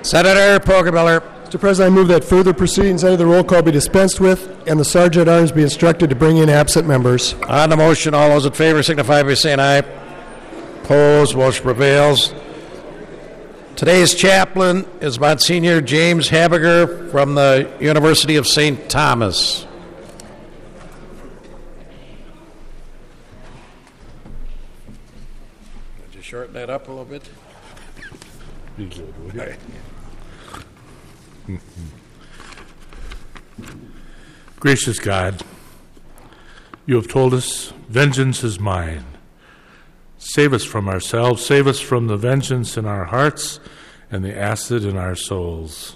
Senator Poggemiller. Mr. President, I move that further proceedings under the roll call be dispensed with and the Sergeant at Arms be instructed to bring in absent members. On the motion, all those in favor signify by saying aye. Opposed, motion prevails. Today's chaplain is Monsignor James Habiger from the University of St. Thomas. Did you shorten that up a little bit? Be good, would you? Gracious God, you have told us, vengeance is mine. Save us from ourselves, save us from the vengeance in our hearts and the acid in our souls.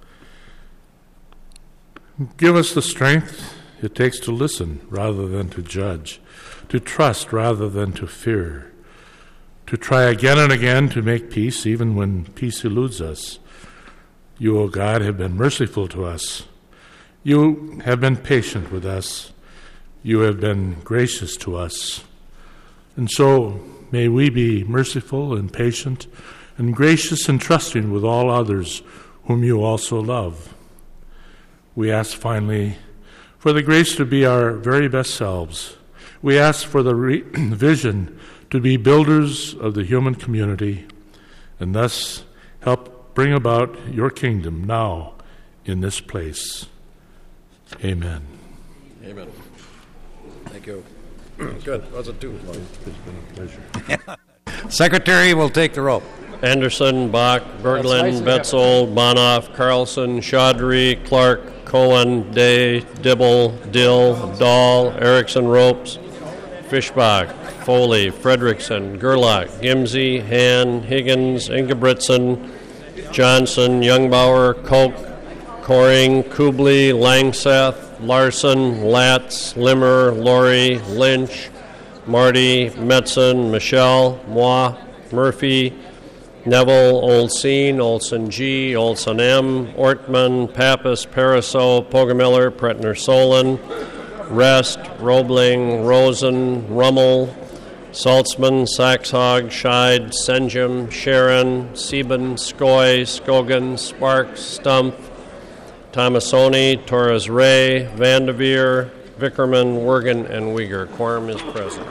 Give us the strength it takes to listen rather than to judge, to trust rather than to fear, to try again and again to make peace even when peace eludes us. You, O God, have been merciful to us. You have been patient with us. You have been gracious to us. And so may we be merciful and patient and gracious and trusting with all others whom you also love. We ask finally for the grace to be our very best selves. We ask for the vision to be builders of the human community and thus help bring about your kingdom now in this place. Amen. Amen. Thank you. Good. Wasn't too long. It's been a pleasure. Secretary will take the roll. Anderson, Bach, Berglund, Betzold, Bonoff, Carlson, Chaudhry, Clark, Cohen, Day, Dibble, Dill, Dahl, Erickson, Ropes, Fischbach, Foley, Fredrickson, Gerlach, Gimsey, Han, Higgins, Ingebrigtsen, Johnson, Youngbauer, Koch, Coring, Kubley, Langseth, Larson, Latz, Limmer, Laurie, Lynch, Marty, Metzen, Michelle, Moi, Murphy, Neville, Olseen, Olson G, Olson M, Ortman, Pappas, Pariseau, Poggemiller, Pretner Solon, Rest, Roebling, Rosen, Rummel, Saltzman, Saxhog, Scheid, Senjum, Sharon, Sieben, Skoy, Skogan, Sparks, Stumpf, Tomasoni, Torres Ray, Vandeveer, Vickerman, Wergen, and Uyghur. Quorum is present.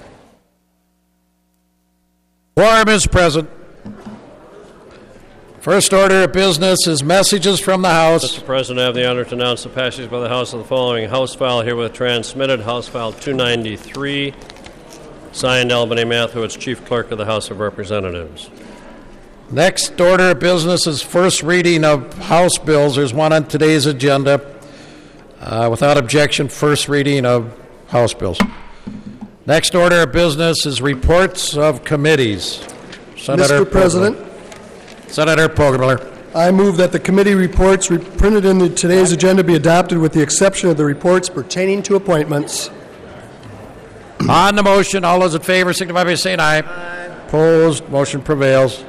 Quorum is present. First order of business is messages from the House. Mr. President, I have the honor to announce the passage by the House of the following House file herewith transmitted. House File 293, signed Albany Mathewitz, Chief Clerk of the House of Representatives. Next order of business is first reading of House bills. There's one on today's agenda. Without objection, first reading of House bills. Next order of business is reports of committees. Mr. President, Senator Poggemiller. I move that the committee reports printed in today's agenda be adopted with the exception of the reports pertaining to appointments. On the motion, all those in favor signify by saying aye. Opposed, motion prevails.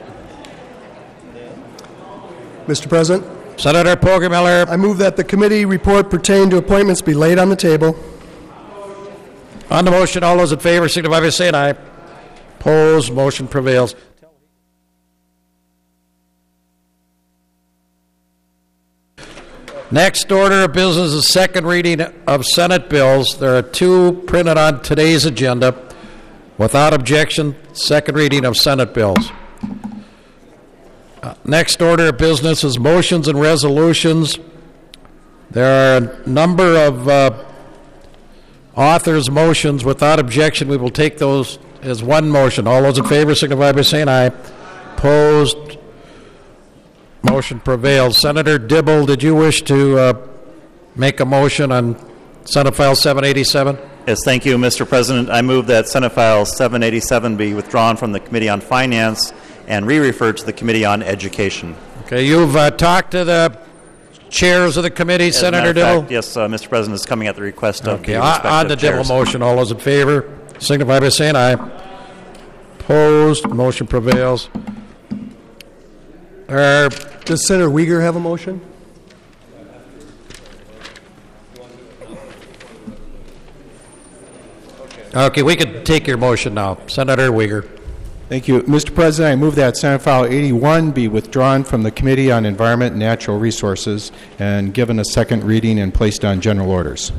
Mr. President, Senator Poggemiller. I move that the committee report pertaining to appointments be laid on the table. On the motion, all those in favor signify by saying aye. Opposed, motion prevails. Next order of business is second reading of Senate bills. There are two printed on today's agenda. Without objection, second reading of Senate bills. Next order of business is motions and resolutions. There are a number of authors' motions. Without objection, we will take those as one motion. All those in favor signify by saying aye. Opposed, motion prevails. Senator Dibble, did you wish to make a motion on Senate File 787? Yes, thank you, Mr. President. I move that Senate File 787 be withdrawn from the Committee on Finance and re-referred to the Committee on Education. Okay, you've talked to the chairs of the committee, As Senator a matter of Dibble? fact, yes, Mr. President, is coming at the request of Okay, the on respective the Dibble chairs. motion, all those in favor signify by saying aye. Opposed, motion prevails. Does Senator Uyghur have a motion? Okay, we can take your motion now. Senator Uyghur. Thank you. Mr. President, I move that Senate File 81 be withdrawn from the Committee on Environment and Natural Resources and given a second reading and placed on general orders.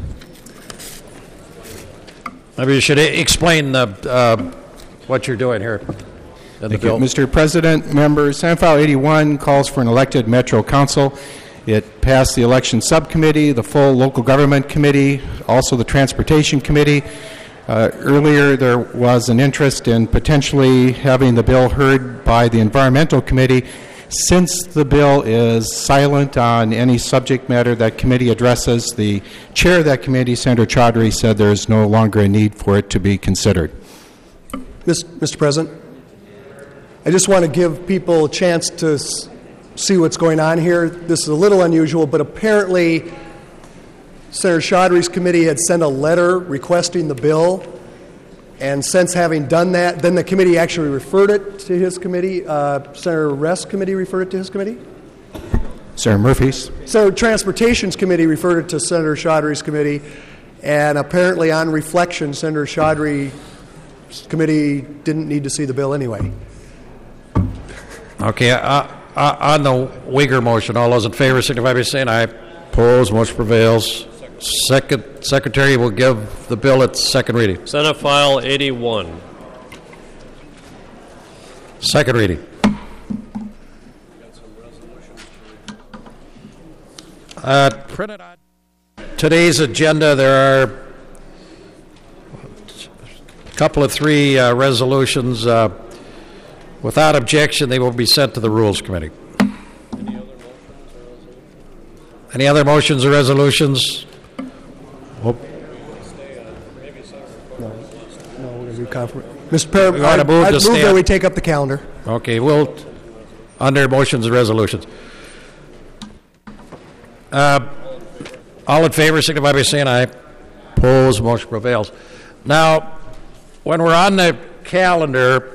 Maybe you should explain what you're doing here. Thank you. Mr. President, members, Senate File 81 calls for an elected Metro Council. It passed the Election Subcommittee, the full Local Government Committee, also the Transportation Committee. Earlier, there was an interest in potentially having the bill heard by the Environmental Committee. Since the bill is silent on any subject matter that committee addresses, the chair of that committee, Senator Chaudhary, said there is no longer a need for it to be considered. Mr. President, I just want to give people a chance to see what's going on here. This is a little unusual, but apparently Senator Chaudhry's committee had sent a letter requesting the bill, and since having done that, then the committee actually referred it to his committee. Senator Rest's committee referred it to his committee? Senator Murphy's? So Transportation's committee referred it to Senator Chaudhry's committee, and apparently on reflection, Senator Chaudhry's committee didn't need to see the bill anyway. Okay, on the Uyghur motion, all those in favor signify by saying aye. Opposed, motion prevails. Secretary will give the bill its second reading. Senate File 81. Second reading. Printed on today's agenda, there are a couple of three resolutions. Without objection, they will be sent to the Rules Committee. Any other motions or resolutions? No, we're going to do Mr. President, I move that we take up the calendar. Okay, we'll, under motions and resolutions. All in favor, signify by saying aye. Opposed, motion prevails. Now, when we're on the calendar,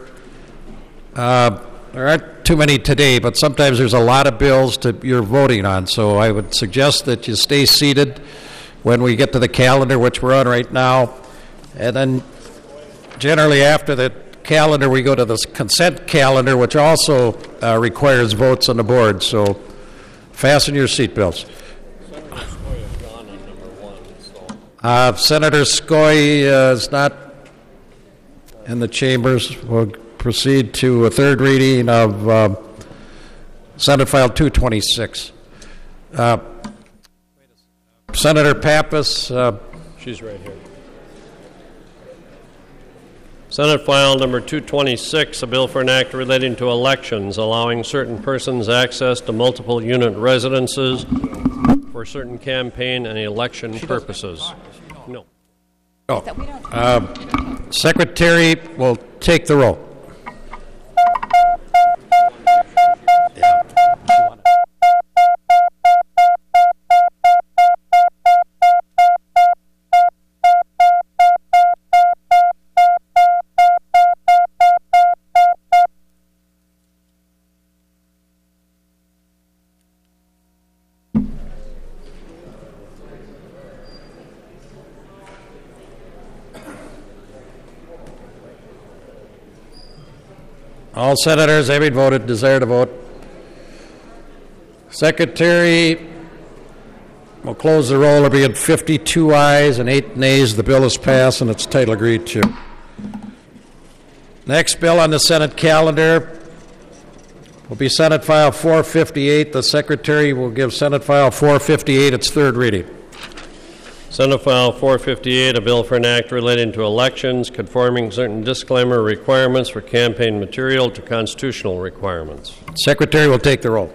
there aren't too many today, but sometimes there's a lot of bills you're voting on, so I would suggest that you stay seated when we get to the calendar, which we're on right now, and then generally after the calendar we go to the consent calendar, which also requires votes on the board, so fasten your seatbelts. Senator Skoye is not in the chambers. We'll proceed to a third reading of Senate File 226. Senator Pappas. She's right here. Senate File number 226, a bill for an act relating to elections, allowing certain persons access to multiple unit residences for certain campaign and election purposes. No. Secretary will take the roll. All senators having voted desire to vote. Secretary will close the roll. There will be 52 ayes and 8 nays. The bill is passed and its title agreed to. Next bill on the Senate calendar will be Senate File 458. The Secretary will give Senate File 458 its third reading. Senate File 458, a bill for an act relating to elections, conforming certain disclaimer requirements for campaign material to constitutional requirements. Secretary will take the roll.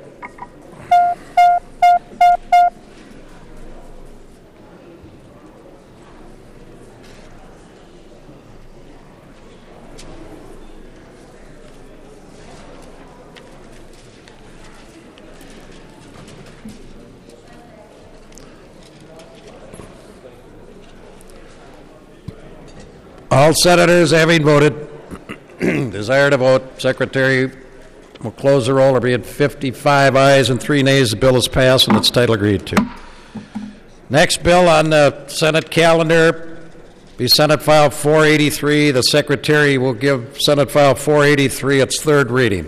All senators having voted desire to vote. Secretary will close the roll. There be 55 ayes and 3 nays. The bill is passed and its title agreed to. Next bill on the Senate calendar Be Senate File 483. The Secretary will give Senate File 483 its third reading.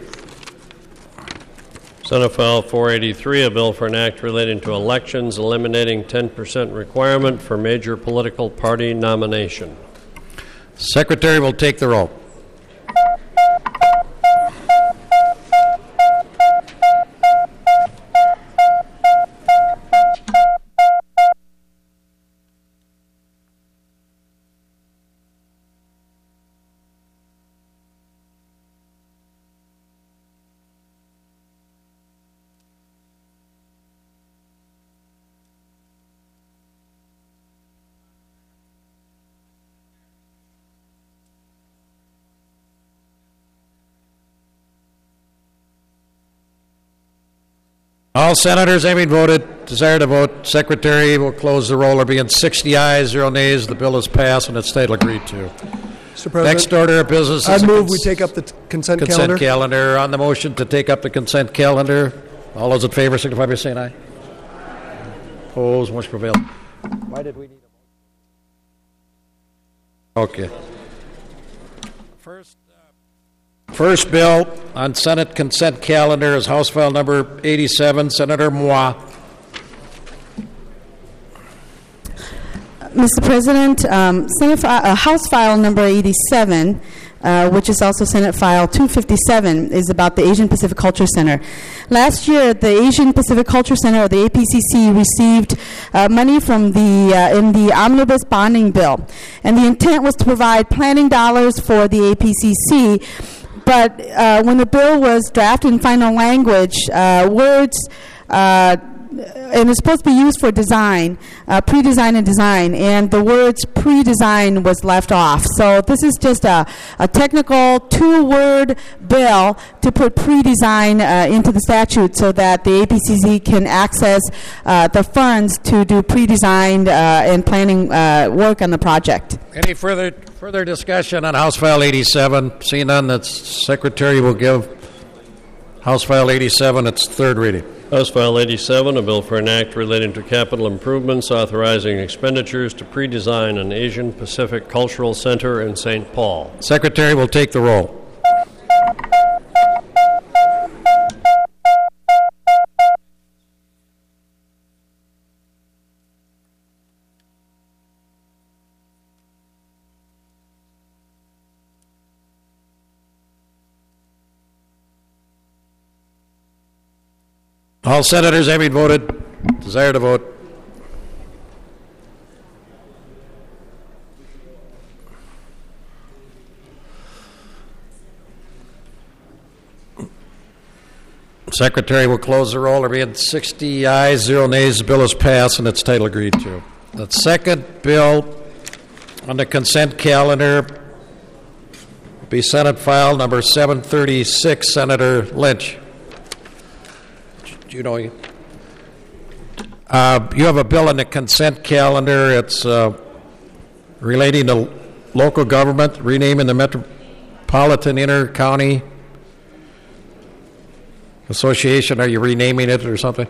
Senate File 483, a bill for an act relating to elections, eliminating 10% requirement for major political party nomination. Secretary will take the roll. All senators having voted, desire to vote, Secretary will close the roll. There being 60 ayes, 0 nays. The bill is passed and its title agreed to. Mr. President, Next order of business is I'd move we take up the consent calendar. On the motion to take up the consent calendar, all those in favor signify by saying aye. Opposed, motion prevailed. Why did we need a motion? Okay. First bill on Senate consent calendar is House File number 87, Senator Moi. Mr. President, House File number 87, which is also Senate File 257, is about the Asian Pacific Culture Center. Last year, the Asian Pacific Culture Center, or the APCC, received money from in the omnibus bonding bill, and the intent was to provide planning dollars for the APCC. But when the bill was drafted in final language, words, and it's supposed to be used for design, pre-design and design, and the words pre-design was left off. So this is just a technical two-word bill to put pre-design into the statute so that the APCC can access the funds to do pre-designed and planning work on the project. Any further discussion on House File 87? Seeing none, the Secretary will give House File 87 its third reading. House File 87, a bill for an act relating to capital improvements authorizing expenditures to pre-design an Asian Pacific Cultural Center in St. Paul. Secretary will take the roll. All senators having voted, desire to vote. Secretary will close the roll. There being 60 ayes, 0 nays. The bill is passed and its title agreed to. The second bill on the consent calendar will be Senate File number 736, Senator Lynch. You know, you have a bill on the consent calendar. It's relating to local government, renaming the Metropolitan Inter-County Association. Are you renaming it or something?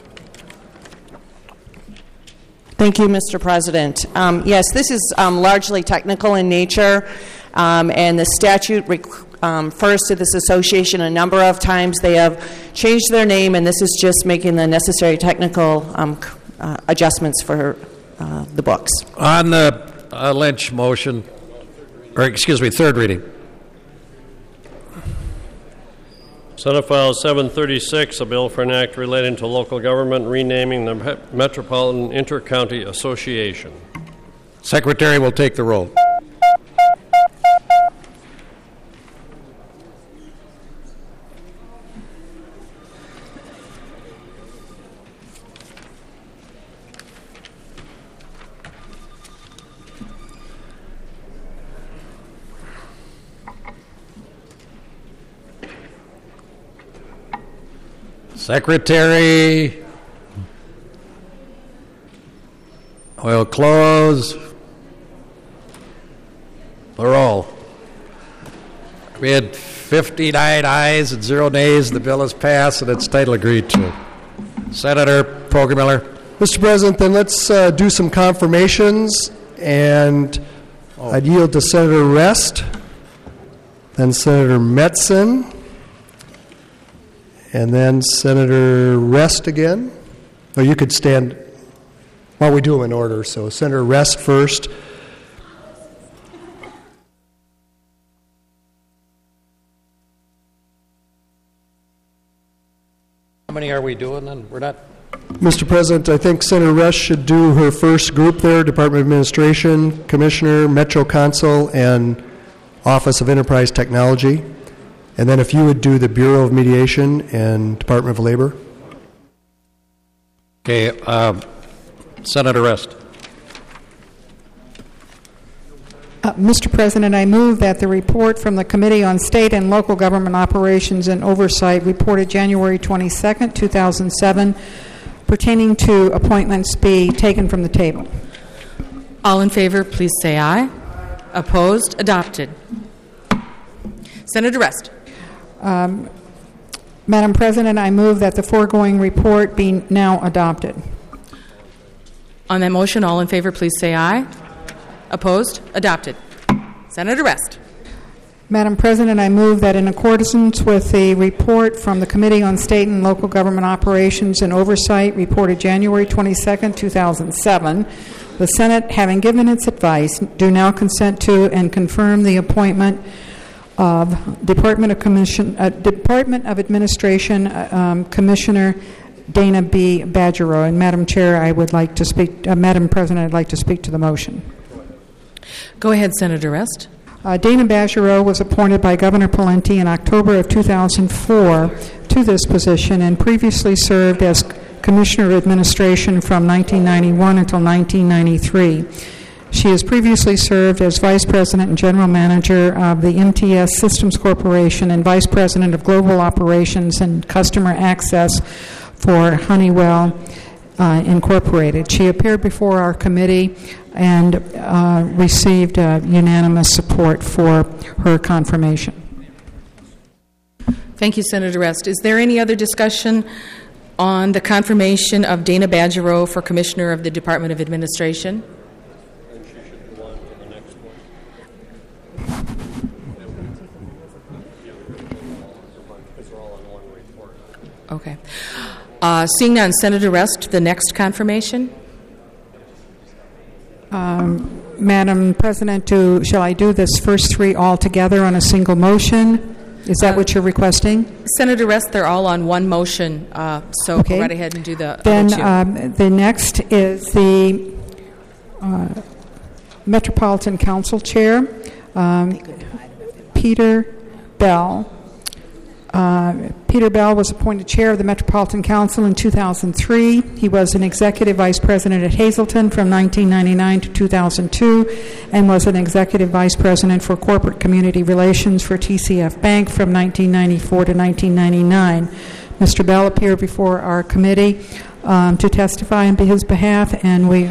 Thank you, Mr. President. Yes, this is largely technical in nature, and the statute refers to this association a number of times. They have changed their name, and this is just making the necessary technical adjustments for the books. On the Lynch motion, third reading. Senate File 736, a bill for an act relating to local government renaming the Metropolitan Inter-County Association. Secretary will take the roll. Secretary will close the roll. We had 59 ayes and 0 nays. The bill is passed and its title agreed to. Senator Poggemiller. Mr. President, then let's do some confirmations. And I'd yield to Senator Rest, then Senator Metzen, and then Senator Rest again. Or you could stand, well, we do them in order. So Senator Rest first. How many are we doing then? We're not... Mr. President, I think Senator Rest should do her first group there, Department of Administration, Commissioner, Metro Council, and Office of Enterprise Technology. And then if you would do the Bureau of Mediation and Department of Labor. Okay, Senator Rest. Mr. President, I move that the report from the Committee on State and Local Government Operations and Oversight reported January 22nd, 2007, pertaining to appointments be taken from the table. All in favor, please say aye. Opposed? Adopted. Senator Rest. Madam President, I move that the foregoing report be now adopted. On that motion, all in favor, please say aye. Opposed? Adopted. Senator Rest. Madam President, I move that in accordance with the report from the Committee on State and Local Government Operations and Oversight reported January 22, 2007, the Senate, having given its advice, do now consent to and confirm the appointment of Department of Administration Commissioner Dana B. Badgerow. And Madam Chair, I would like to speak. Madam President, I'd like to speak to the motion. Go ahead, Senator Rest. Dana Badgerow was appointed by Governor Pawlenty in October of 2004 to this position and previously served as Commissioner of Administration from 1991 until 1993. She has previously served as Vice President and General Manager of the MTS Systems Corporation and Vice President of Global Operations and Customer Access for Honeywell Incorporated. She appeared before our committee and received unanimous support for her confirmation. Thank you, Senator Rest. Is there any other discussion on the confirmation of Dana Badgerow for Commissioner of the Department of Administration? And she should go on to the next one. Because they're all on one report. Okay. Seeing none, Senator Rest, the next confirmation. Madam President, shall I do this first three all together on a single motion? Is that what you're requesting? Senator Rest, they're all on one motion, so okay. Go right ahead and do the Then the next is the Metropolitan Council Chair, Peter Bell. Peter Bell was appointed chair of the Metropolitan Council in 2003. He was an executive vice president at Hazleton from 1999 to 2002 and was an executive vice president for corporate community relations for TCF Bank from 1994 to 1999. Mr. Bell appeared before our committee to testify on his behalf, and we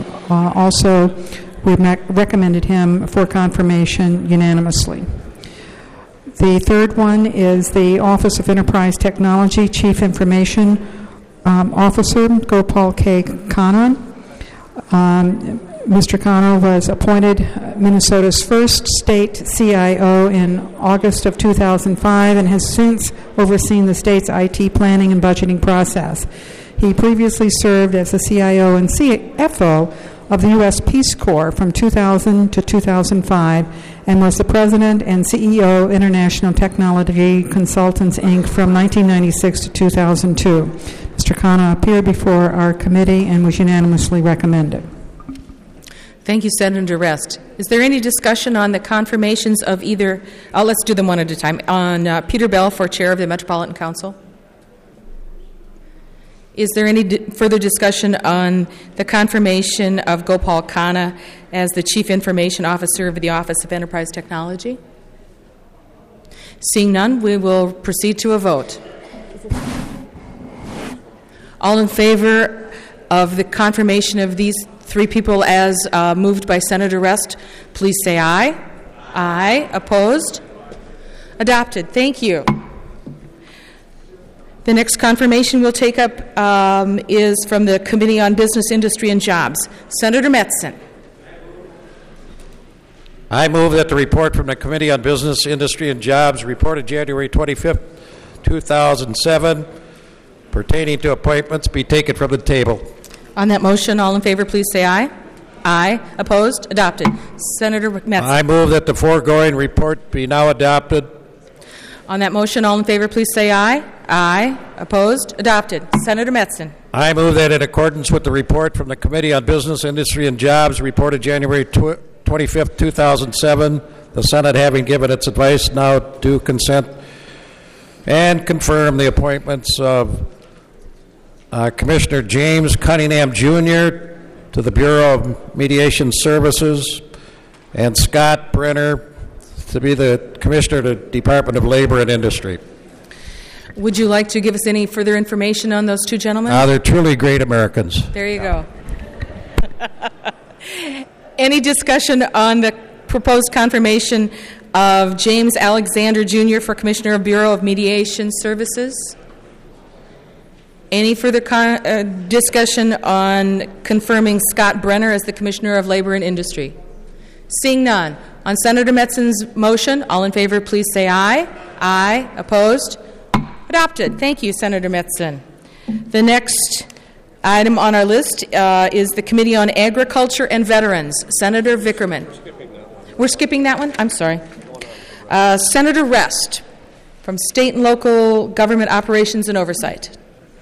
recommended him for confirmation unanimously. The third one is the Office of Enterprise Technology Chief Information Officer, Gopal K. Khanna. Mr. Khanna was appointed Minnesota's first state CIO in August of 2005 and has since overseen the state's IT planning and budgeting process. He previously served as the CIO and CFO of the U.S. Peace Corps from 2000 to 2005 and was the president and CEO of International Technology Consultants, Inc. from 1996 to 2002. Mr. Khanna appeared before our committee and was unanimously recommended. Thank you, Senator Rest. Is there any discussion on the confirmations of either, let's do them one at a time, on Peter Bell for chair of the Metropolitan Council? Is there any further discussion on the confirmation of Gopal Khanna as the Chief Information Officer of the Office of Enterprise Technology? Seeing none, we will proceed to a vote. All in favor of the confirmation of these three people as moved by Senator Rest, please say aye. Aye. Opposed? Adopted. Thank you. The next confirmation we'll take up is from the Committee on Business, Industry, and Jobs. Senator Metzen. I move that the report from the Committee on Business, Industry, and Jobs, reported January 25th, 2007, pertaining to appointments, be taken from the table. On that motion, all in favor, please say aye. Aye. Opposed? Adopted. Senator Metzen. I move that the foregoing report be now adopted. On that motion, all in favor, please say aye. Aye. Opposed? Adopted. Senator Metzen. I move that in accordance with the report from the Committee on Business, Industry, and Jobs, reported January 25th, 2007, the Senate, having given its advice, now do consent and confirm the appointments of Commissioner James Cunningham, Jr. to the Bureau of Mediation Services, and Scott Brenner to be the Commissioner to the Department of Labor and Industry. Would you like to give us any further information on those two gentlemen? They're truly great Americans. There you go. Any discussion on the proposed confirmation of James Alexander, Jr. for Commissioner of Bureau of Mediation Services? Any further discussion on confirming Scott Brenner as the Commissioner of Labor and Industry? Seeing none. On Senator Metzen's motion, all in favor, please say aye. Aye. Opposed? Adopted. Thank you, Senator Metzen. The next item on our list is the Committee on Agriculture and Veterans. Senator Vickerman. We're skipping that one? I'm sorry. Senator Rest from State and Local Government Operations and Oversight.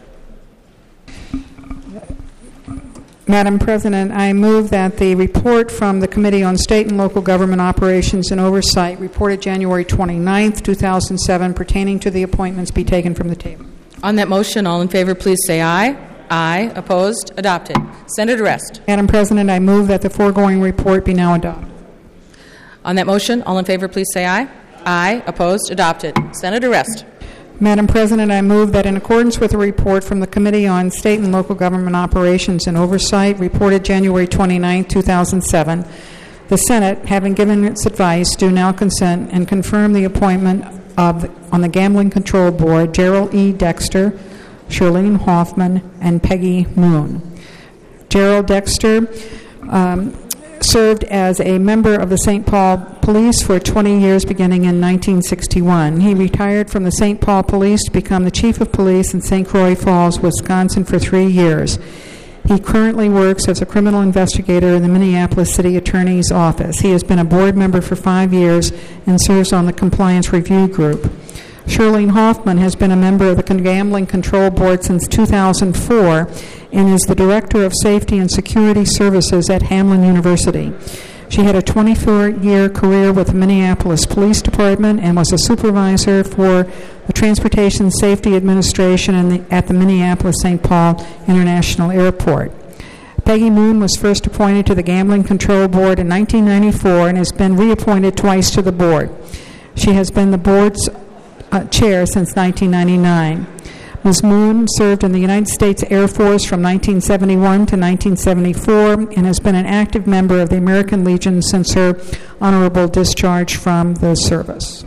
Madam President, I move that the report from the Committee on State and Local Government Operations and Oversight, reported January 29th, 2007, pertaining to the appointments, be taken from the table. On that motion, all in favor, please say aye. Aye. Opposed? Adopted. Senator Rest. Madam President, I move that the foregoing report be now adopted. On that motion, all in favor, please say aye. Aye. Opposed? Adopted. Senator Rest. Madam President, I move that in accordance with a report from the Committee on State and Local Government Operations and Oversight, reported January 29, 2007, the Senate, having given its advice, do now consent and confirm the appointment of, on the Gambling Control Board, Gerald E. Dexter, Shirlene Hoffman, and Peggy Moon. Gerald Dexter served as a member of the St. Paul Police for 20 years beginning in 1961. He retired from the St. Paul Police to become the Chief of Police in St. Croix Falls, Wisconsin for 3 years. He currently works as a criminal investigator in the Minneapolis City Attorney's Office. He has been a board member for 5 years and serves on the Compliance Review Group. Shirlene Hoffman has been a member of the Gambling Control Board since 2004 and is the Director of Safety and Security Services at Hamline University. She had a 24-year career with the Minneapolis Police Department and was a supervisor for the Transportation Safety Administration at the Minneapolis-St. Paul International Airport. Peggy Moon was first appointed to the Gambling Control Board in 1994 and has been reappointed twice to the board. She has been the board's chair since 1999. Ms. Moon served in the United States Air Force from 1971 to 1974 and has been an active member of the American Legion since her honorable discharge from the service.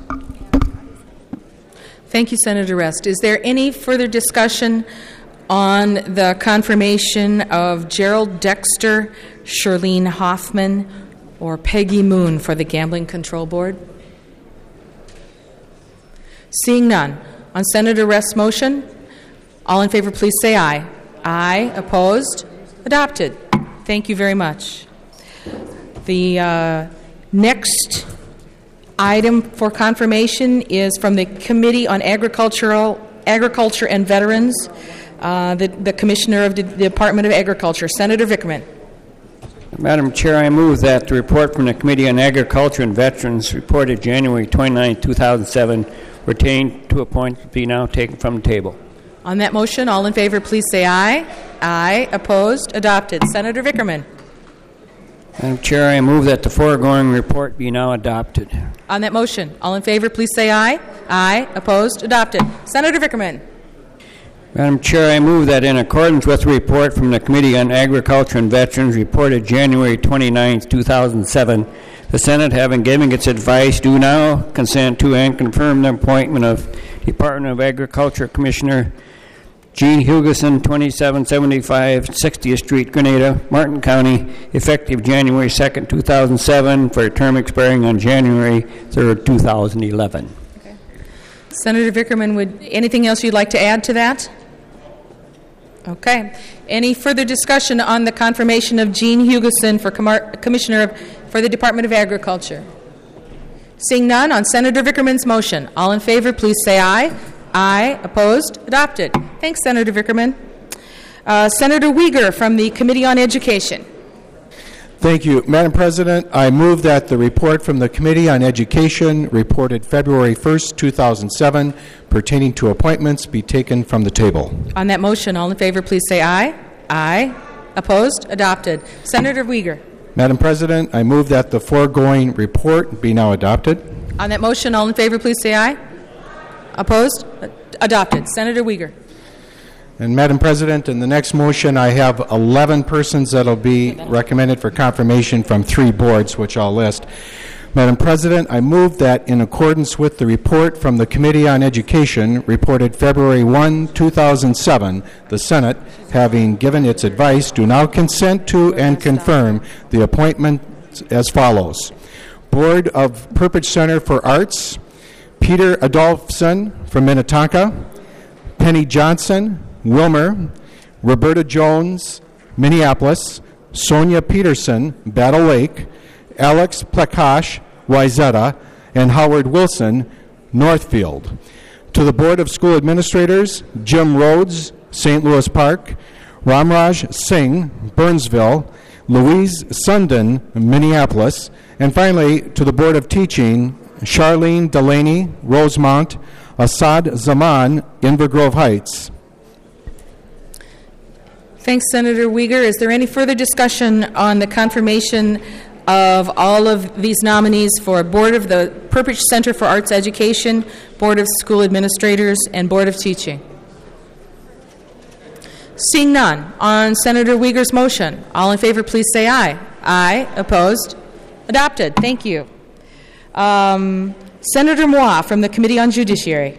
Thank you, Senator Rest. Is there any further discussion on the confirmation of Gerald Dexter, Shirlene Hoffman, or Peggy Moon for the Gambling Control Board? Seeing none. On Senator Rest's motion, all in favor, please say aye. Aye. Opposed? Adopted. Thank you very much. The next item for confirmation is from the Committee on Agriculture and Veterans, the Commissioner of the Department of Agriculture, Senator Vickerman. Madam Chair, I move that the report from the Committee on Agriculture and Veterans, reported January 29, 2007, pertaining to appointments, be now taken from the table. On that motion, all in favor, please say aye. Aye. Opposed? Adopted. Senator Vickerman. Madam Chair, I move that the foregoing report be now adopted. On that motion, all in favor, please say aye. Aye. Opposed? Adopted. Senator Vickerman. Madam Chair, I move that in accordance with the report from the Committee on Agriculture and Veterans, reported January 29, 2007, the Senate, having given its advice, do now consent to and confirm the appointment of Department of Agriculture Commissioner Gene Hugeson, 2775 60th Street, Grenada, Martin County, effective January 2nd, 2007, for a term expiring on January 3rd, 2011. Okay. Senator Vickerman, anything else you'd like to add to that? Okay. Any further discussion on the confirmation of Gene Hugeson for Commissioner for the Department of Agriculture? Seeing none, on Senator Vickerman's motion, all in favor, please say aye. Aye. Opposed? Adopted. Thanks, Senator Vickerman. Senator Uyghur from the Committee on Education. Thank you. Madam President, I move that the report from the Committee on Education reported February 1st, 2007, pertaining to appointments be taken from the table. On that motion, all in favor, please say aye. Aye. Opposed? Adopted. Senator Uyghur. Madam President, I move that the foregoing report be now adopted. On that motion, all in favor, please say aye. Opposed? Adopted. Senator Uyghur. And Madam President, in the next motion, I have 11 persons that will be recommended for confirmation from 3 boards, which I'll list. Madam President, I move that in accordance with the report from the Committee on Education reported February 1, 2007, the Senate, having given its advice, do now consent to and confirm the appointment as follows. Board of Perpich Center for Arts, Peter Adolphson from Minnetonka, Penny Johnson, Wilmer, Roberta Jones, Minneapolis, Sonia Peterson, Battle Lake, Alex Plakash, Wayzata, and Howard Wilson, Northfield. To the Board of School Administrators, Jim Rhodes, St. Louis Park, Ramraj Singh, Burnsville, Louise Sundin, Minneapolis, and finally to the Board of Teaching, Charlene Delaney, Rosemont, Assad Zaman, Inver Grove Heights. Thanks, Senator Uyghur. Is there any further discussion on the confirmation of all of these nominees for Board of the Perpich Center for Arts Education, Board of School Administrators, and Board of Teaching? Seeing none, on Senator Uyghur's motion, all in favor, please say aye. Aye. Opposed? Adopted. Thank you. Senator Moi from the Committee on Judiciary.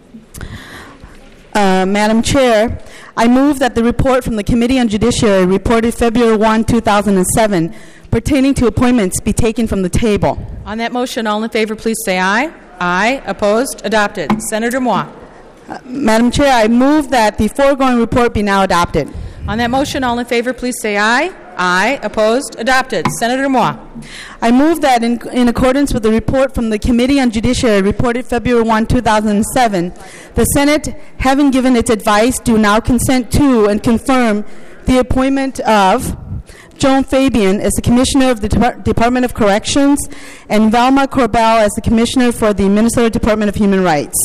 Madam Chair, I move that the report from the Committee on Judiciary reported February 1, 2007, pertaining to appointments be taken from the table. On that motion, all in favor, please say aye. Aye. Opposed? Adopted. Senator Moi. Madam Chair, I move that the foregoing report be now adopted. On that motion, all in favor, please say aye. Aye. Opposed? Adopted. Senator Moi. I move that in accordance with the report from the Committee on Judiciary reported February 1, 2007, the Senate, having given its advice, do now consent to and confirm the appointment of Joan Fabian as the Commissioner of the Department of Corrections and Velma Corbell as the Commissioner for the Minnesota Department of Human Rights.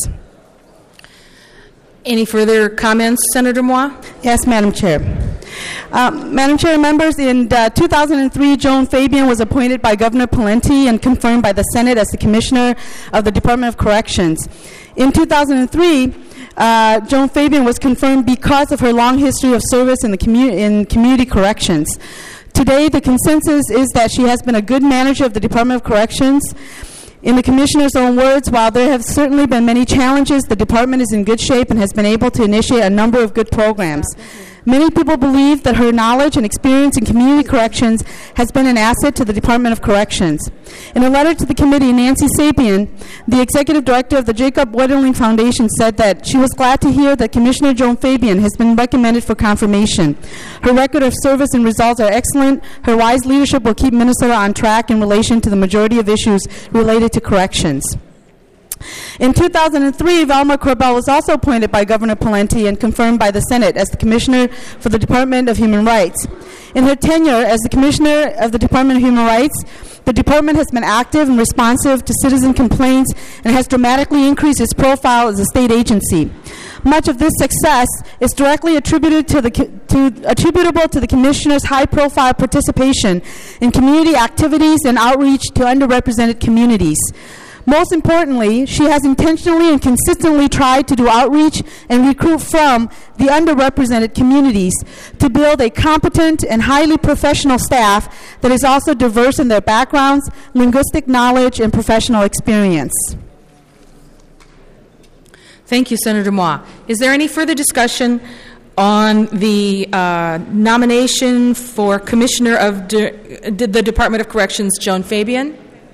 Any further comments, Senator Moi? Yes, Madam Chair. Madam Chair, members, in 2003, Joan Fabian was appointed by Governor Pawlenty and confirmed by the Senate as the Commissioner of the Department of Corrections. In 2003, Joan Fabian was confirmed because of her long history of service in community corrections. Today, the consensus is that she has been a good manager of the Department of Corrections. In the Commissioner's own words, while there have certainly been many challenges, the Department is in good shape and has been able to initiate a number of good programs. Many people believe that her knowledge and experience in community corrections has been an asset to the Department of Corrections. In a letter to the committee, Nancy Sapien, the executive director of the Jacob Wetterling Foundation, said that she was glad to hear that Commissioner Joan Fabian has been recommended for confirmation. Her record of service and results are excellent. Her wise leadership will keep Minnesota on track in relation to the majority of issues related to corrections. In 2003, Velma Corbell was also appointed by Governor Pawlenty and confirmed by the Senate as the Commissioner for the Department of Human Rights. In her tenure as the Commissioner of the Department of Human Rights, the Department has been active and responsive to citizen complaints and has dramatically increased its profile as a state agency. Much of this success is directly attributable to the Commissioner's high-profile participation in community activities and outreach to underrepresented communities. Most importantly, she has intentionally and consistently tried to do outreach and recruit from the underrepresented communities to build a competent and highly professional staff that is also diverse in their backgrounds, linguistic knowledge, and professional experience. Thank you, Senator Moore. Is there any further discussion on the nomination for Commissioner of the Department of Corrections, Joan Fabian?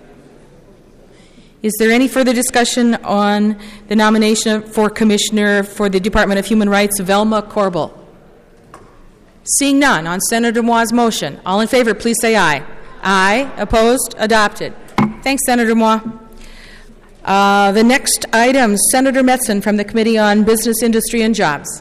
Is there any further discussion on the nomination for Commissioner for the Department of Human Rights, Velma Corbel? Seeing none, on Senator Moore's motion, all in favor, please say aye. Aye. Opposed? Adopted. Thanks, Senator Moore. The next item, Senator Metzen from the Committee on Business, Industry, and Jobs.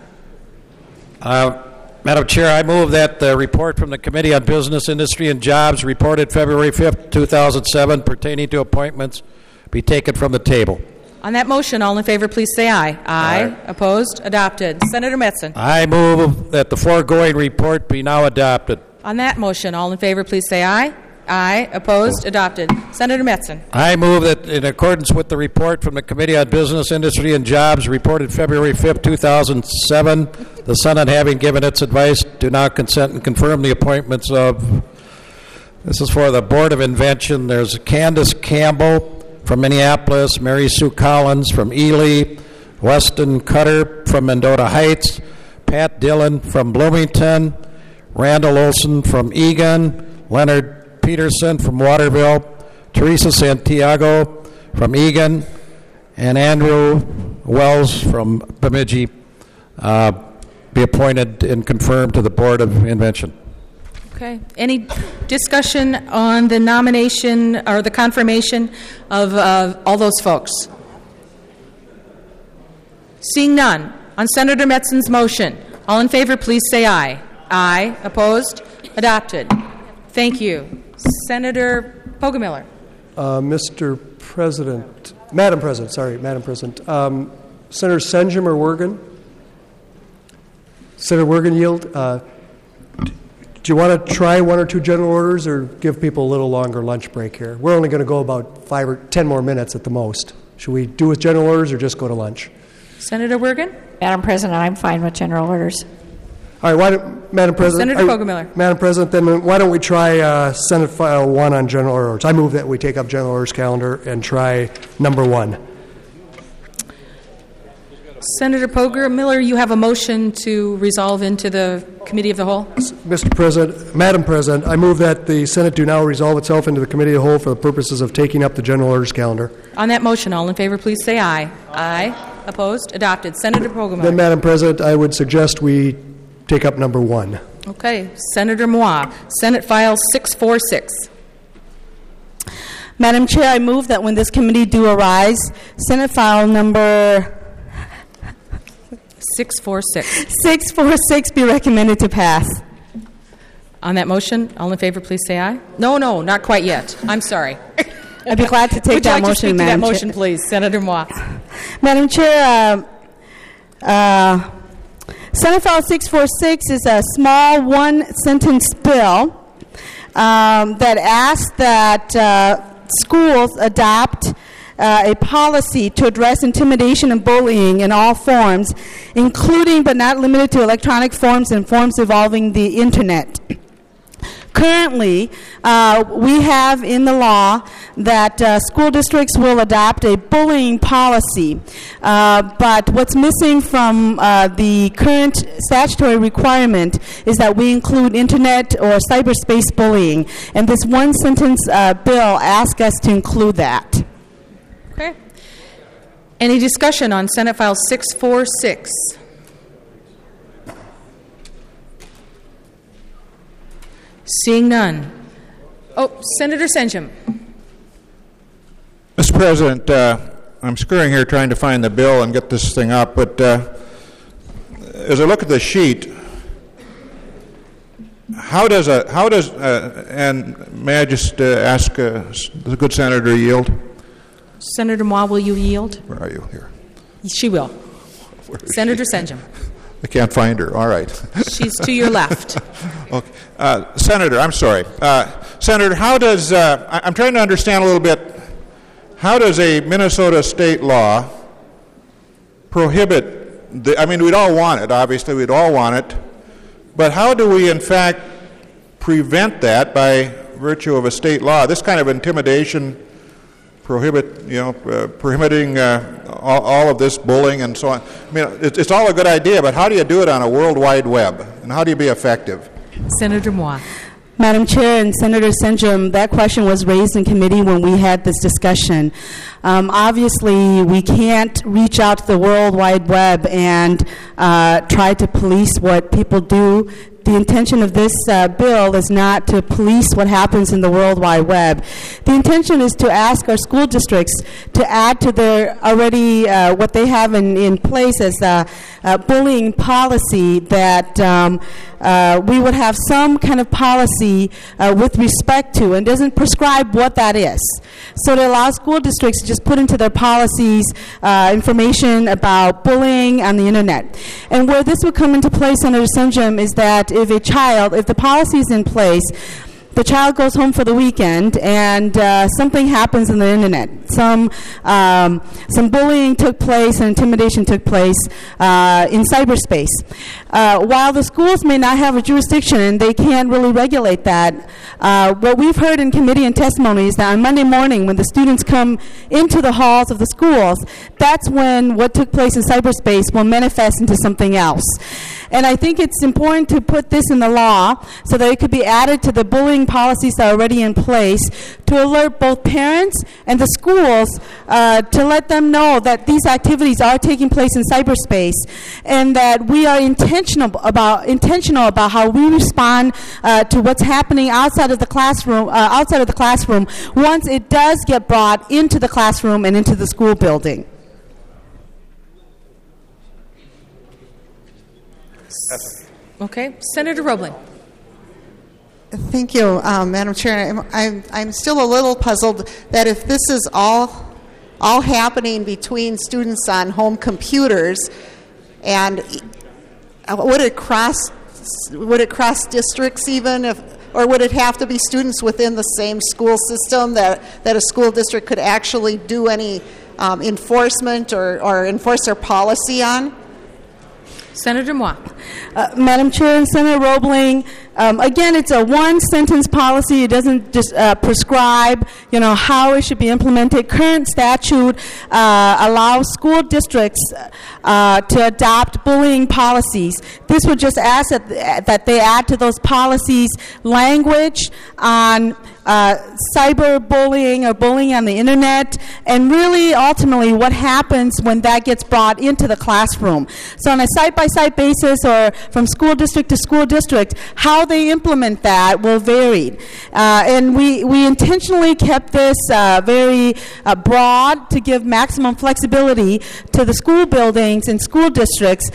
Madam Chair, I move that the report from the Committee on Business, Industry, and Jobs reported February 5th, 2007 pertaining to appointments be taken from the table. On that motion, all in favor, please say aye. Aye. Opposed? Adopted. Senator Metzen. I move that the foregoing report be now adopted. On that motion, all in favor, please say aye. Aye. Opposed? Adopted. Senator Metzen. I move that in accordance with the report from the Committee on Business, Industry, and Jobs reported February 5th, 2007, the Senate, having given its advice, do now consent and confirm the appointments of, this is for the Board of Invention. There's Candace Campbell from Minneapolis, Mary Sue Collins from Ely, Weston Cutter from Mendota Heights, Pat Dillon from Bloomington, Randall Olson from Egan, Leonard Peterson from Waterville, Teresa Santiago from Egan, and Andrew Wells from Bemidji be appointed and confirmed to the Board of Invention. Okay. Any discussion on the nomination or the confirmation of all those folks? Seeing none, on Senator Metzen's motion, all in favor, please say aye. Aye. Opposed? Adopted. Thank you. Senator Poggemiller. Mr. President, Madam President, Senator Senjum or Wergen? Senator Wergen, yield. Do you want to try one or two general orders or give people a little longer lunch break here? We're only going to go about 5 or 10 more minutes at the most. Should we do with general orders or just go to lunch? Senator Wergen? Madam President, I'm fine with general orders. All right, Madam President. Senator Poggemiller. Madam President, then why don't we try Senate File 1 on general orders? I move that we take up general orders calendar and try number 1. Senator Poggemiller, you have a motion to resolve into the Committee of the Whole? Mr. President, Madam President, I move that the Senate do now resolve itself into the Committee of the Whole for the purposes of taking up the general orders calendar. On that motion, all in favor, please say aye. Aye. Opposed? Adopted. Senator Poggemiller. Then, Madam President, I would suggest we take up number 1. Okay. Senator Moore, Senate File 646. Madam Chair, I move that when this committee do arise, Senate File number 646 be recommended to pass. On that motion, all in favor, please say aye. No, not quite yet. I'm sorry. I'd be glad to take that motion, Would you like to speak to that Madam motion, Chair? please? Senator Moore. Madam Chair, Senate File 646 is a small one-sentence bill that asks that schools adopt a policy to address intimidation and bullying in all forms, including but not limited to electronic forms and forms involving the Internet. Currently, we have in the law that school districts will adopt a bullying policy, but what's missing from the current statutory requirement is that we include Internet or cyberspace bullying, and this one-sentence bill asks us to include that. Okay. Any discussion on Senate File 646? Seeing none. Oh, Senator Senjum. Mr. President, I'm scurrying here trying to find the bill and get this thing up, but as I look at the sheet, and may I just ask the good senator to yield? Senator Ma, will you yield? Where are you here? She will. Senator Senjum. I can't find her. All right. She's to your left. Okay. Senator, I'm sorry. Senator, how does, I'm trying to understand a little bit, how does a Minnesota state law prohibit, I mean, we'd all want it, obviously, we'd all want it, but how do we, in fact, prevent that by virtue of a state law? This kind of intimidation prohibiting all of this bullying and so on. I mean, it's all a good idea, but how do you do it on a World Wide Web? And how do you be effective? Senator Moore. Madam Chair and Senator Senjum, that question was raised in committee when we had this discussion. Obviously, we can't reach out to the World Wide Web and try to police what people do. The intention of this bill is not to police what happens in the World Wide Web. The intention is to ask our school districts to add to their already what they have in place as a bullying policy, that we would have some kind of policy with respect to, and doesn't prescribe what that is. So to allow school districts to just put into their policies information about bullying on the internet. And where this would come into play, Senator Senjum, is that if the policy is in place, the child goes home for the weekend and something happens on the internet. Some bullying took place and intimidation took place in cyberspace. While the schools may not have a jurisdiction and they can't really regulate that, what we've heard in committee and testimony is that on Monday morning when the students come into the halls of the schools, that's when what took place in cyberspace will manifest into something else. And I think it's important to put this in the law so that it could be added to the bullying policies that are already in place to alert both parents and the schools to let them know that these activities are taking place in cyberspace, and that we are intentional about how we respond to what's happening outside of the classroom once it does get brought into the classroom and into the school building. Okay, Senator Roebling. Thank you, Madam Chair. I'm still a little puzzled that if this is all happening between students on home computers, and would it cross districts even, or would it have to be students within the same school system that a school district could actually do any enforcement or enforce their policy on? Senator Moore. Madam Chair and Senator Roebling, again, it's a one-sentence policy. It doesn't just prescribe, how it should be implemented. Current statute allows school districts to adopt bullying policies. This would just ask that they add to those policies language on cyberbullying or bullying on the internet, and really ultimately what happens when that gets brought into the classroom. So on a site-by-site basis or from school district to school district, how they implement that will vary. And we intentionally kept this very broad to give maximum flexibility to the school buildings and school districts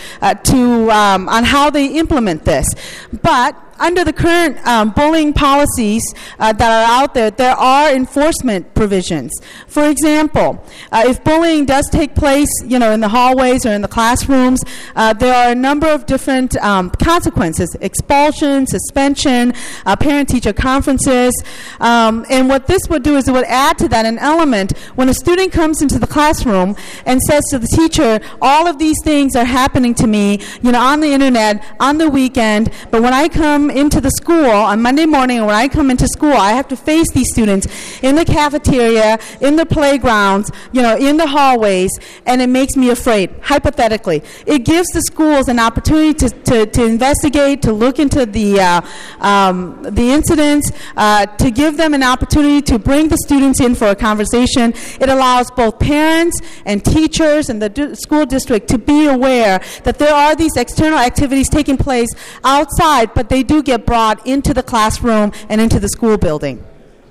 on how they implement this. But under the current bullying policies that are out there, there are enforcement provisions. For example, if bullying does take place, in the hallways or in the classrooms, there are a number of different consequences: expulsion, suspension, parent-teacher conferences. And what this would do is it would add to that an element when a student comes into the classroom and says to the teacher, all of these things are happening to me, on the internet, on the weekend, but when I come into the school on Monday morning, and when I come into school, I have to face these students in the cafeteria, in the playgrounds, in the hallways, and it makes me afraid, hypothetically. It gives the schools an opportunity to investigate, to look into the incidents, to give them an opportunity to bring the students in for a conversation. It allows both parents and teachers and the school district to be aware that there are these external activities taking place outside, but they do get brought into the classroom and into the school building.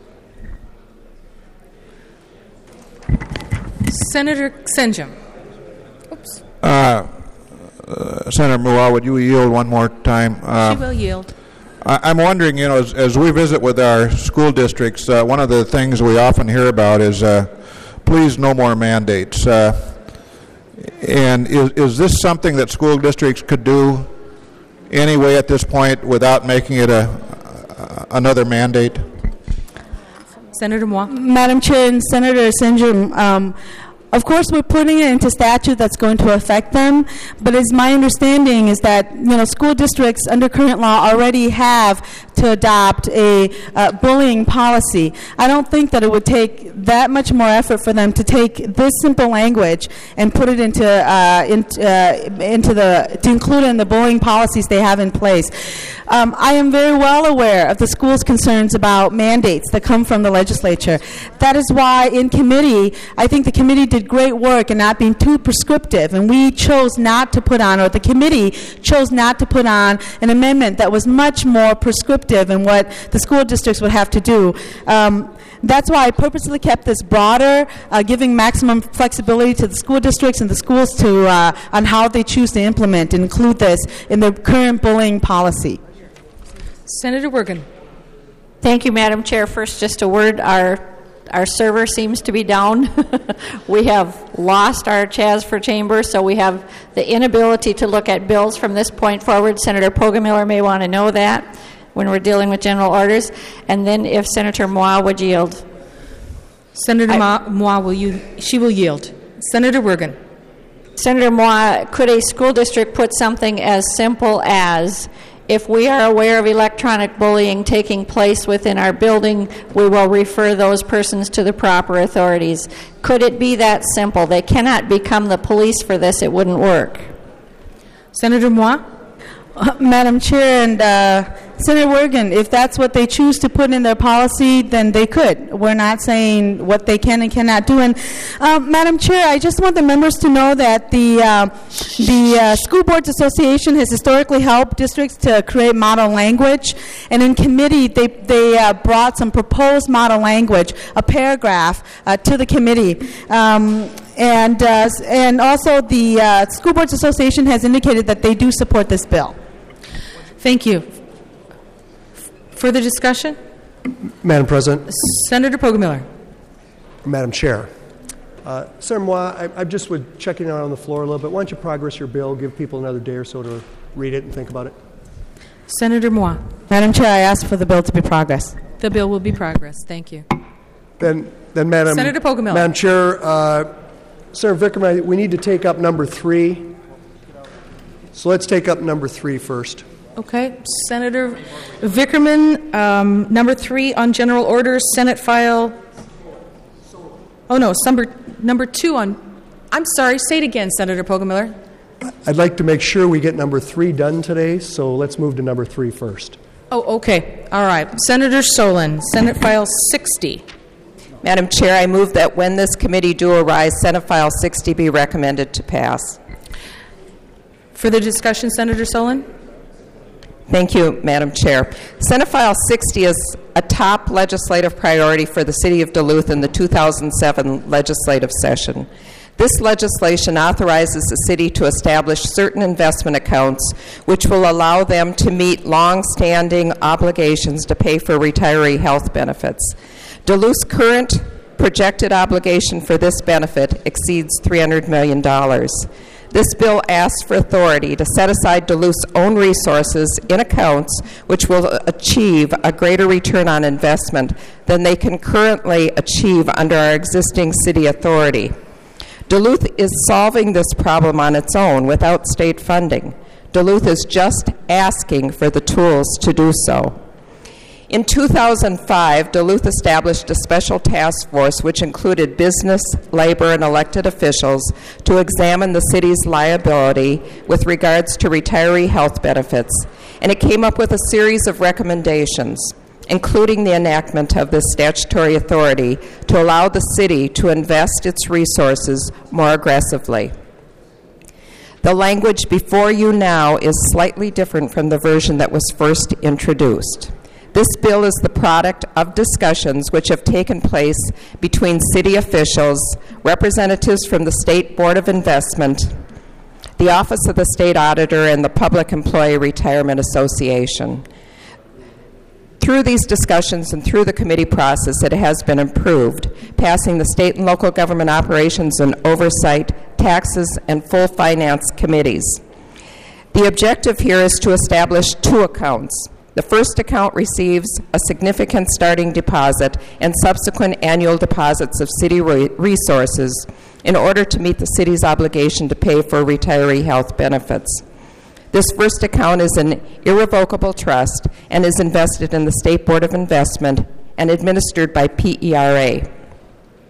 Senator Senjum. Oops. Senator Moore, would you yield one more time? She will yield. I'm wondering, as we visit with our school districts, one of the things we often hear about is, please, no more mandates. And is this something that school districts could do anyway at this point without making it another mandate? Senator Moore. Madam Chair and Senator Senjum, of course, we're putting it into statute that's going to affect them, but it's my understanding is that school districts under current law already have to adopt a bullying policy. I don't think that it would take that much more effort for them to take this simple language and put it to include it in the bullying policies they have in place. I am very well aware of the school's concerns about mandates that come from the legislature. That is why in committee, I think the committee did great work in not being too prescriptive, and we chose not to put on, or the committee chose not to put on, an amendment that was much more prescriptive in what the school districts would have to do. That's why I purposely kept this broader, giving maximum flexibility to the school districts and the schools to on how they choose to implement and include this in their current bullying policy. Senator Wergen. Thank you, Madam Chair. First, just a word. Our server seems to be down. We have lost our Chaz for Chamber, so we have the inability to look at bills from this point forward. Senator Poggemiller may want to know that when we're dealing with general orders. And then if Senator Moore would yield. Senator Moore will yield. Senator Wergen. Senator Moore, could a school district put something as simple as, if we are aware of electronic bullying taking place within our building, we will refer those persons to the proper authorities? Could it be that simple? They cannot become the police for this. It wouldn't work. Senator Moore? Madam Chair and Senator Wergen, if that's what they choose to put in their policy, then they could. We're not saying what they can and cannot do. And Madam Chair, I just want the members to know that the School Boards Association has historically helped districts to create model language. And in committee, they brought some proposed model language, a paragraph, to the committee. And also the School Boards Association has indicated that they do support this bill. Thank you. Further discussion? Madam President. Senator Poggemiller. Madam Chair. Senator Moore, I just would checking out on the floor a little bit. Why don't you progress your bill, give people another day or so to read it and think about it? Senator Moore. Madam Chair, I ask for the bill to be progressed. The bill will be progressed. Thank you. Then Madam... Senator Poggemiller. Madam Chair, Senator Vickerman, we need to take up number 3. So let's take up number 3 first. Okay. Senator Vickerman, number 3 on general orders, Senate file. Oh, no, number 2 on. I'm sorry, say it again, Senator Poggemiller. I'd like to make sure we get number 3 done today, so let's move to number 3 first. Oh, okay. All right. Senator Solon, Senate file 60. Madam Chair, I move that when this committee do arise, Senate file 60 be recommended to pass. Further discussion, Senator Solon? Thank you, Madam Chair. Senate File 60 is a top legislative priority for the City of Duluth in the 2007 legislative session. This legislation authorizes the city to establish certain investment accounts which will allow them to meet long-standing obligations to pay for retiree health benefits. Duluth's current projected obligation for this benefit exceeds $300 million. This bill asks for authority to set aside Duluth's own resources in accounts which will achieve a greater return on investment than they can currently achieve under our existing city authority. Duluth is solving this problem on its own without state funding. Duluth is just asking for the tools to do so. In 2005, Duluth established a special task force which included business, labor, and elected officials to examine the city's liability with regards to retiree health benefits, and it came up with a series of recommendations, including the enactment of this statutory authority to allow the city to invest its resources more aggressively. The language before you now is slightly different from the version that was first introduced. This bill is the product of discussions which have taken place between city officials, representatives from the State Board of Investment, the Office of the State Auditor, and the Public Employee Retirement Association. Through these discussions and through the committee process, it has been improved, passing the State and Local Government Operations and Oversight, Taxes, and Full Finance committees. The objective here is to establish 2 accounts. The first account receives a significant starting deposit and subsequent annual deposits of city resources in order to meet the city's obligation to pay for retiree health benefits. This first account is an irrevocable trust and is invested in the State Board of Investment and administered by PERA.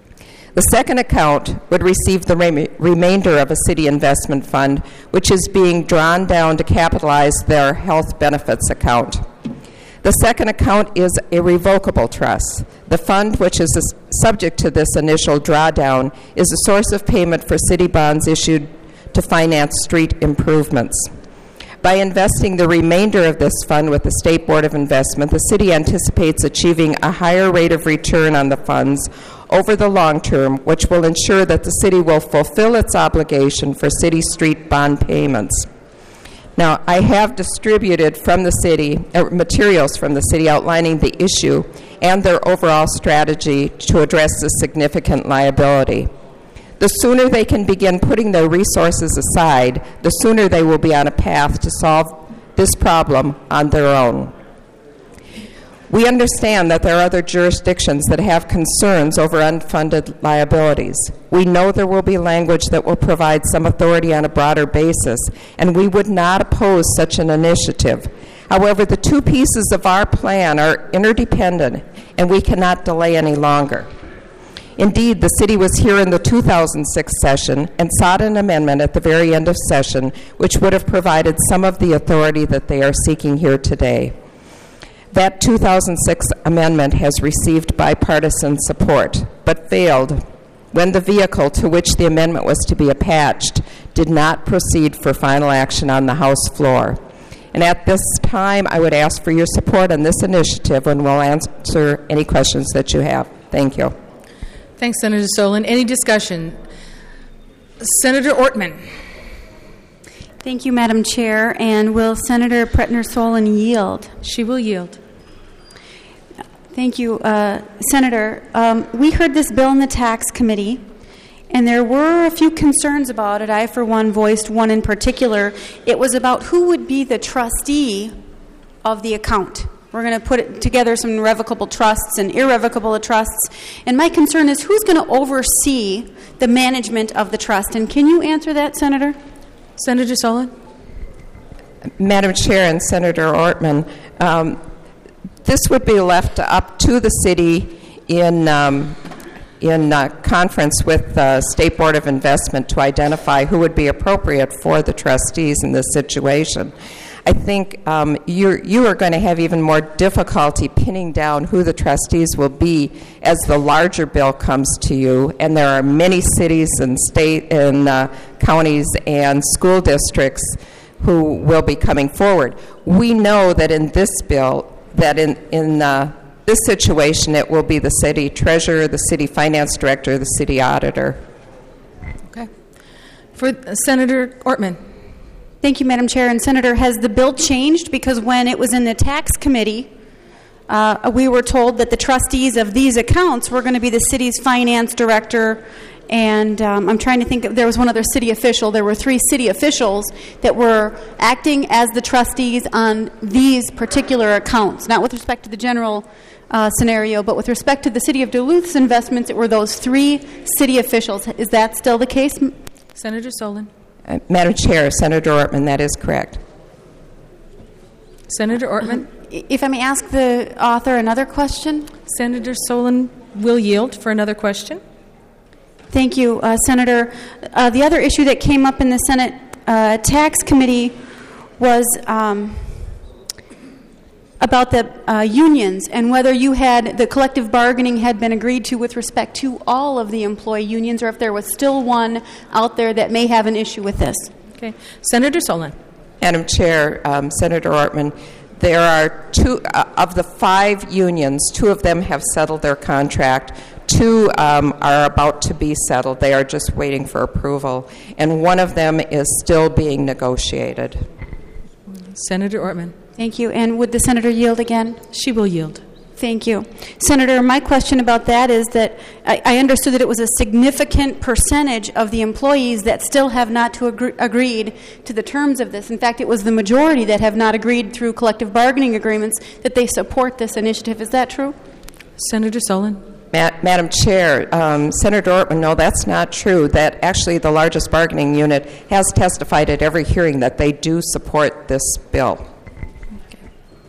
The second account would receive the remainder of a city investment fund, which is being drawn down to capitalize their health benefits account. The second account is a revocable trust. The fund, which is subject to this initial drawdown, is a source of payment for city bonds issued to finance street improvements. By investing the remainder of this fund with the State Board of Investment, the city anticipates achieving a higher rate of return on the funds over the long term, which will ensure that the city will fulfill its obligation for city street bond payments. Now, I have distributed from the city materials from the city outlining the issue and their overall strategy to address this significant liability. The sooner they can begin putting their resources aside, the sooner they will be on a path to solve this problem on their own. We understand that there are other jurisdictions that have concerns over unfunded liabilities. We know there will be language that will provide some authority on a broader basis, and we would not oppose such an initiative. However, the two pieces of our plan are interdependent, and we cannot delay any longer. Indeed, the city was here in the 2006 session and sought an amendment at the very end of session, which would have provided some of the authority that they are seeking here today. That 2006 amendment has received bipartisan support, but failed when the vehicle to which the amendment was to be attached did not proceed for final action on the House floor. And at this time, I would ask for your support on this initiative, and we'll answer any questions that you have. Thank you. Thanks, Senator Solon. Any discussion? Senator Ortman. Thank you, Madam Chair. And will Senator Pretner-Solon yield? She will yield. Thank you, Senator. We heard this bill in the Tax Committee, and there were a few concerns about it. I, for one, voiced one in particular. It was about who would be the trustee of the account. We're going to put together some revocable trusts and irrevocable trusts. And my concern is who's going to oversee the management of the trust. And can you answer that, Senator? Senator Solon? Madam Chair and Senator Ortman, this would be left up to the city in conference with the State Board of Investment to identify who would be appropriate for the trustees in this situation. I think you are going to have even more difficulty pinning down who the trustees will be as the larger bill comes to you, and there are many cities and state and counties and school districts who will be coming forward. We know that in this bill, that in this situation, it will be the city treasurer, the city finance director, the city auditor. Okay. For Senator Ortman. Thank you, Madam Chair. And Senator, has the bill changed? Because when it was in the Tax Committee, we were told that the trustees of these accounts were going to be the city's finance director, and I'm trying to think, there was one other city official. There were 3 city officials that were acting as the trustees on these particular accounts, not with respect to the general scenario, but with respect to the City of Duluth's investments, it were those 3 city officials. Is that still the case? Senator Solon. Madam Chair, Senator Ortman, that is correct. Senator Ortman? If I may ask the author another question? Senator Solon will yield for another question. Thank you, Senator. The other issue that came up in the Senate Tax Committee was about the unions and whether you had the collective bargaining had been agreed to with respect to all of the employee unions, or if there was still one out there that may have an issue with this. Okay. Senator Solon. Madam Chair, Senator Ortman, there are 2 of the 5 unions, 2 of them have settled their contract. 2 are about to be settled. They are just waiting for approval. And one of them is still being negotiated. Senator Ortman. Thank you. And would the Senator yield again? She will yield. Thank you. Senator, my question about that is that I understood that it was a significant percentage of the employees that still have not agreed to the terms of this. In fact, it was the majority that have not agreed through collective bargaining agreements that they support this initiative. Is that true? Senator Solon. Madam Chair, Senator Ortman, no, that's not true. That actually the largest bargaining unit has testified at every hearing that they do support this bill.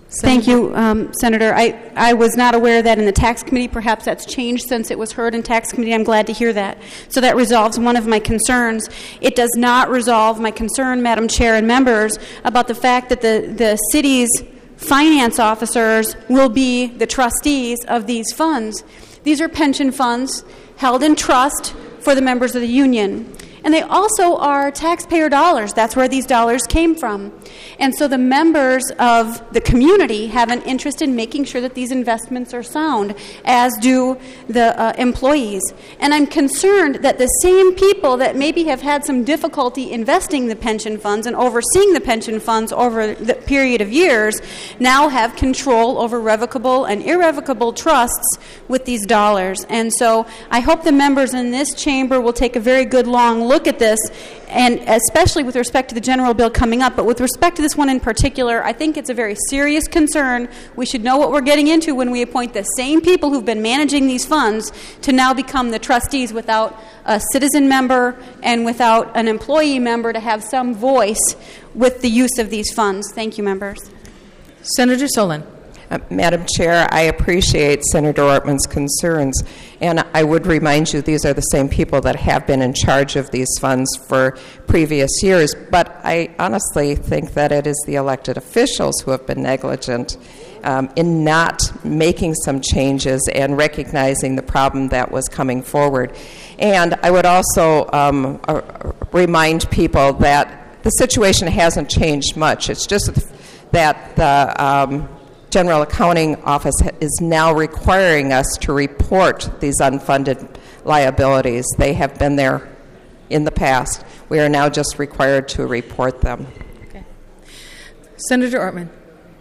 Thank you, Senator. I was not aware that in the tax committee. Perhaps that's changed since it was heard in tax committee. I'm glad to hear that. So that resolves one of my concerns. It does not resolve my concern, Madam Chair and members, about the fact that the city's finance officers will be the trustees of these funds. These are pension funds held in trust for the members of the union. And they also are taxpayer dollars. That's where these dollars came from. And so the members of the community have an interest in making sure that these investments are sound, as do the employees. And I'm concerned that the same people that maybe have had some difficulty investing the pension funds and overseeing the pension funds over the period of years now have control over revocable and irrevocable trusts with these dollars. And so I hope the members in this chamber will take a very good long look at this, and especially with respect to the general bill coming up, but with respect to this one in particular, I think it's a very serious concern. We should know what we're getting into when we appoint the same people who've been managing these funds to now become the trustees without a citizen member and without an employee member to have some voice with the use of these funds. Thank you, members. Senator Solon. Madam Chair, I appreciate Senator Ortman's concerns, and I would remind you these are the same people that have been in charge of these funds for previous years, but I honestly think that it is the elected officials who have been negligent in not making some changes and recognizing the problem that was coming forward. And I would also remind people that the situation hasn't changed much. It's just that the General Accounting Office is now requiring us to report these unfunded liabilities. They have been there in the past. We are now just required to report them. Okay. Senator Ortman.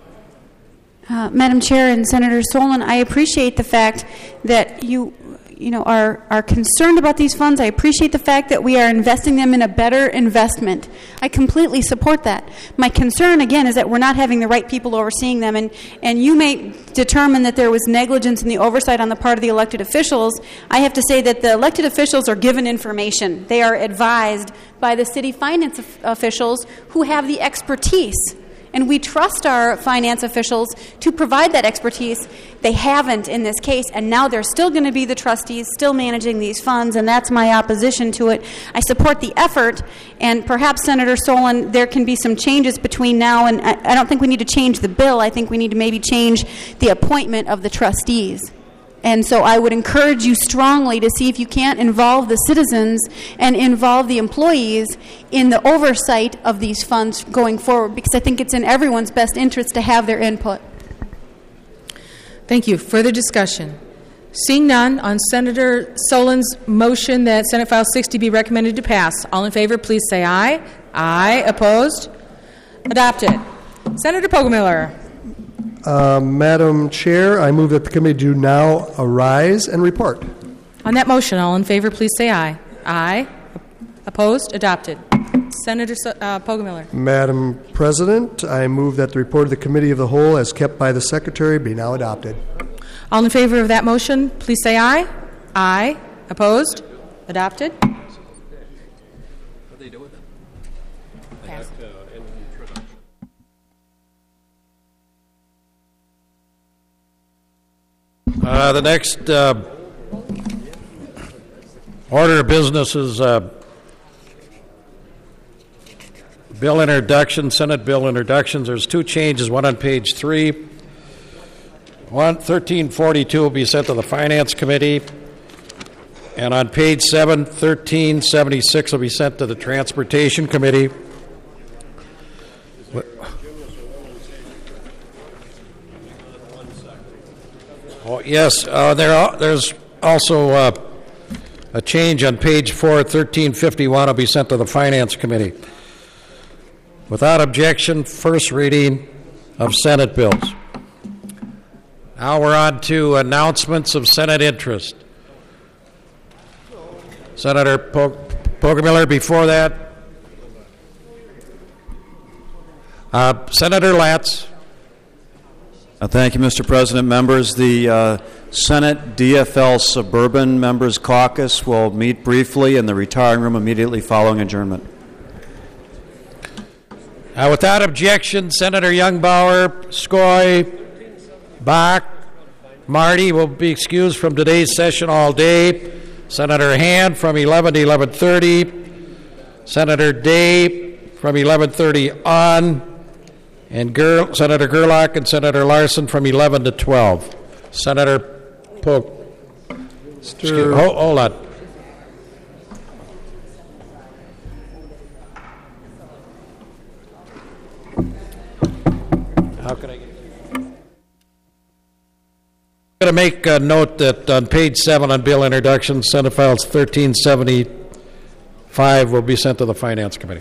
Madam Chair and Senator Solon, I appreciate the fact that you are concerned about these funds. I appreciate the fact that we are investing them in a better investment. I completely support that. My concern, again, is that we're not having the right people overseeing them, and you may determine that there was negligence in the oversight on the part of the elected officials. I have to say that the elected officials are given information. They are advised by the city finance officials who have the expertise. And we trust our finance officials to provide that expertise. They haven't in this case, and now they're still going to be the trustees, still managing these funds, and that's my opposition to it. I support the effort, and perhaps, Senator Solon, there can be some changes between now and I don't think we need to change the bill. I think we need to maybe change the appointment of the trustees. And so I would encourage you strongly to see if you can't involve the citizens and involve the employees in the oversight of these funds going forward, because I think it's in everyone's best interest to have their input. Thank you. Further discussion? Seeing none, on Senator Solon's motion that Senate File 60 be recommended to pass, all in favor, please say aye. Aye. Opposed? Adopted. Senator Poggemiller. Madam Chair, I move that the committee do now arise and report. On that motion, all in favor, please say aye. Aye. Opposed? Adopted. Senator Poggemiller. Madam President, I move that the report of the Committee of the Whole, as kept by the Secretary, be now adopted. All in favor of that motion, please say aye. Aye. Opposed? Adopted. What do they do with it? The next order of business is bill introduction, Senate bill introductions. There's two changes, one on page 3. 1342 will be sent to the Finance Committee. And on page 7, 1376 will be sent to the Transportation Committee. Oh, yes, there's also a change on page 4, 1351 will be sent to the Finance Committee. Without objection, first reading of Senate bills. Now we're on to announcements of Senate interest. Senator Poggemiller, before that, Senator Latz. Thank you, Mr. President. Members, the Senate DFL Suburban Members Caucus will meet briefly in the retiring room immediately following adjournment. Without objection, Senator Youngbauer, Skoye, Bach, Marty will be excused from today's session all day. Senator Hand from 11 to 11:30. Senator Day from 11:30 on. And Senator Gerlach and Senator Larson from 11 to 12. Senator Polk. Hold on. How can I get I'm going to make a note that on page 7 on bill introduction, Senate Files 1375 will be sent to the Finance Committee.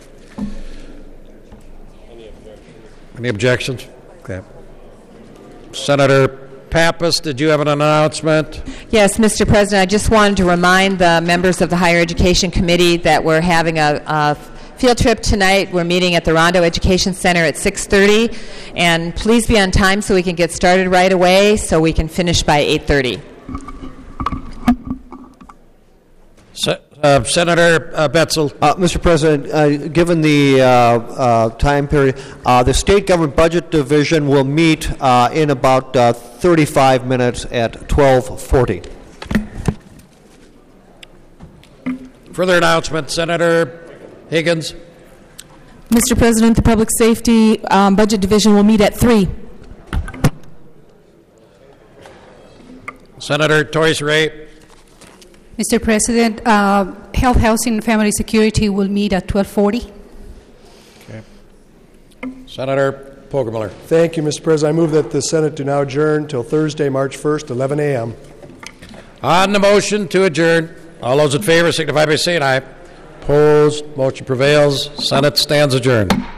Any objections? Okay. Senator Pappas, did you have an announcement? Yes, Mr. President, I just wanted to remind the members of the Higher Education Committee that we're having a field trip tonight. We're meeting at the Rondo Education Center at 6:30, and please be on time so we can get started right away so we can finish by 8:30. Senator Betzel. Mr. President, given the time period, the State Government Budget Division will meet in about 35 minutes at 12:40. Further announcement, Senator Higgins. Mr. President, the Public Safety Budget Division will meet at 3. Senator Toys-Ray. Mr. President, Health, Housing, and Family Security will meet at 12:40. Okay. Senator Poggemiller. Thank you, Mr. President. I move that the Senate do now adjourn until Thursday, March 1st, 11 a.m. On the motion to adjourn, all those in favor signify by saying aye. Opposed, motion prevails. Senate stands adjourned.